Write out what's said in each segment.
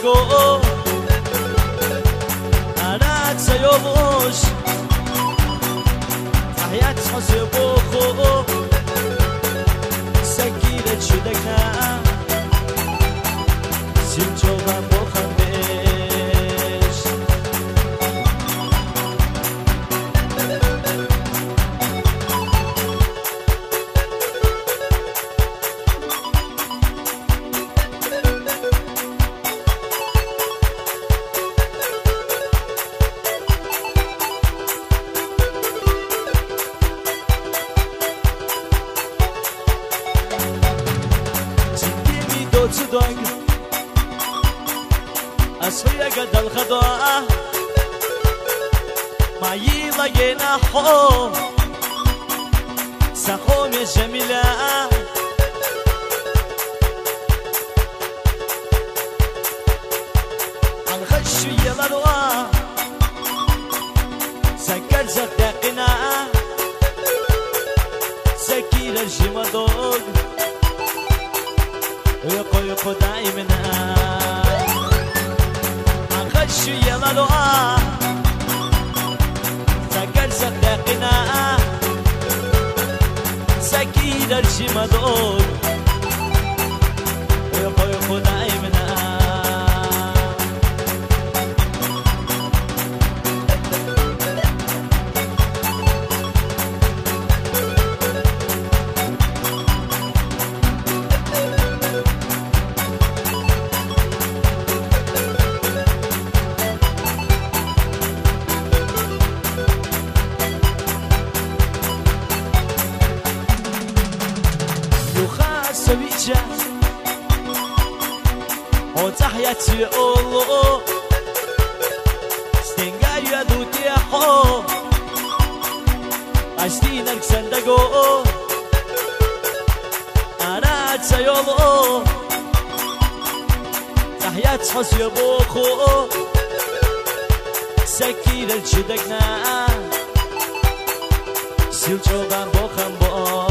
سندگو أنا سيوموش تحيات حسبو خو سكينة شدكنا سيمجوبا بخمش صدق أسوية قد الخضاء ما يلاقينا حو سخوم جميلة الخشو يلالوا سكر زدقنا سكير الجمدود يقو يقو دائمنا أخشو يلالوا سكر صدقنا سكير الجمدود يقو يقو دائمنا سويتشا وتحياتي أولو ستنجا يدوتي حو أشتينك سندقو أنا تسيولو تحيات حسي بوخو سكير الشدقنا سيوتشوبان بوخم بو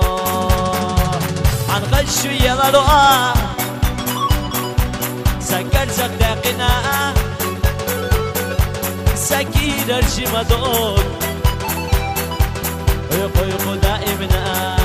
غشو يلالوا سكر زقدقنا سكير الجمدود يقو يقو دائمنا